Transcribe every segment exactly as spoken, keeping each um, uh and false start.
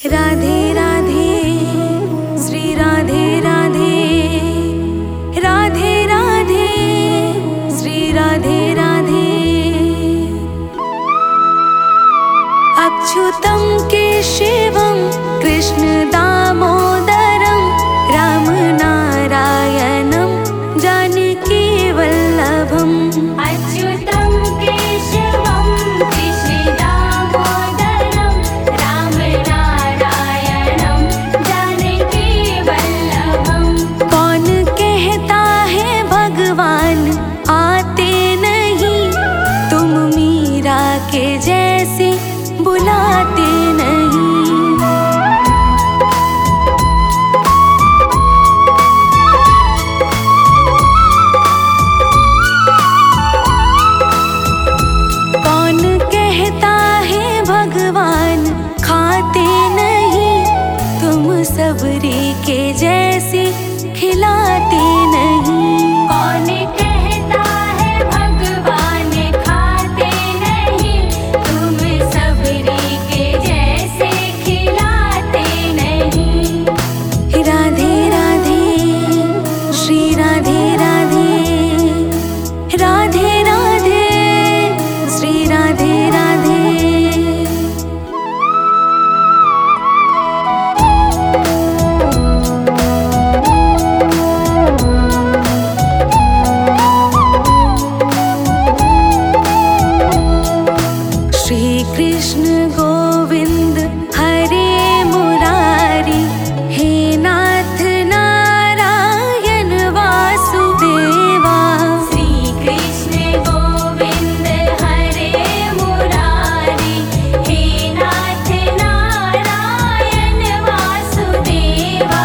राधे राधे श्री राधे राधे राधे राधे श्री राधे राधे। अच्युतं केशवं कृष्ण दामोदरं राम नारायणं जानकी वल्लभम्। अच्युतं केशवं कृष्ण दामोदरं राम नारायणं जानकी वल्लभम्। कौन कहता है भगवान आते नहीं, तुम मीरा के जैसे बुलाते नहीं। कौन कहता है भगवान खाते नहीं, तुम सबरी के जैसे खिलाते नहीं। कौन कहता है भगवान खाते नहीं, तुम सबरी के जैसे खिलाते नहीं। राधे राधे श्री राधे राधे राधे राधे श्री राधे राधे। श्री कृष्ण गोविंद हरे मुरारी, हे नाथ नारायण वासुदेवा। श्री कृष्ण गोविंद हरे मुरारी, हे नाथ नारायण वासुदेवा।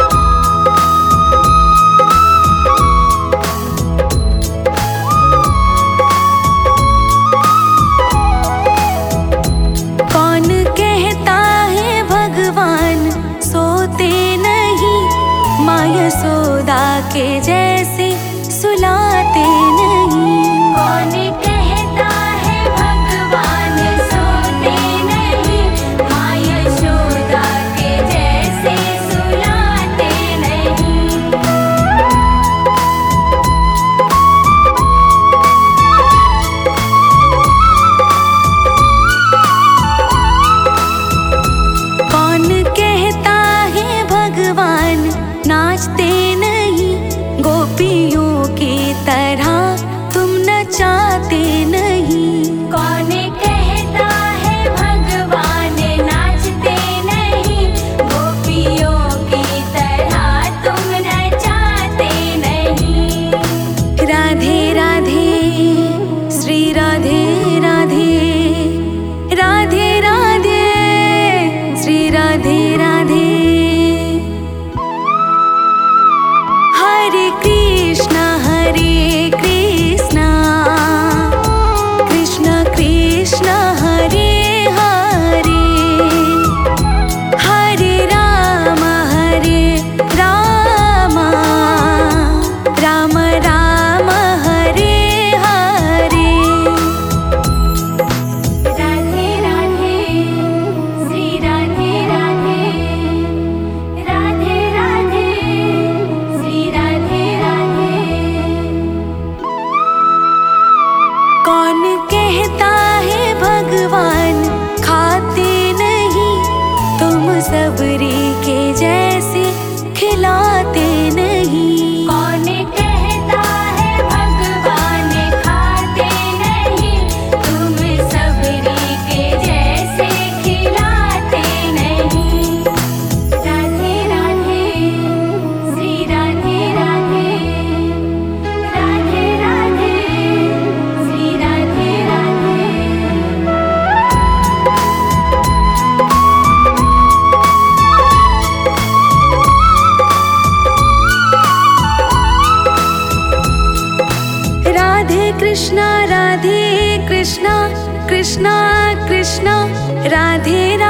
कौन कहता है भगवान सोते नहीं, माँ यशोदा के जैसे सुलाते नहीं। कौन कहता है भगवान सोते नहीं, माँ यशोदा के जैसे सुलाते नहीं। कौन कहता है भगवान नाचते नहीं, गोपियों की तरह तुम नचाते नहीं। कौन कहता है भगवान नाचते नहीं, गोपियों की तरह तुम नचाते नहीं। राधे राधे श्री राधे राधे राधे राधे श्री राधे राधे। हरे कृष्णा हरे कृष्णा कृष्ण कृष्ण हरे हरे, हरे राम हरे राम राम राम हरे हरे। राधे राधे श्री राधे राधे राधे राधे श्री राधे राधे। कौन कहता है भगवान खाते नहीं, तुम सबरी के जैसे खिलाते नहीं। कौन कहता है भगवान खाते नहीं, तुम सबरी के जैसे खिलाते नहीं। राधे राधे श्री राधे राधे राधे राधे श्री राधे राधे। राधे कृष्णा राधे कृष्णा कृष्णा कृष्णा राधे राधे।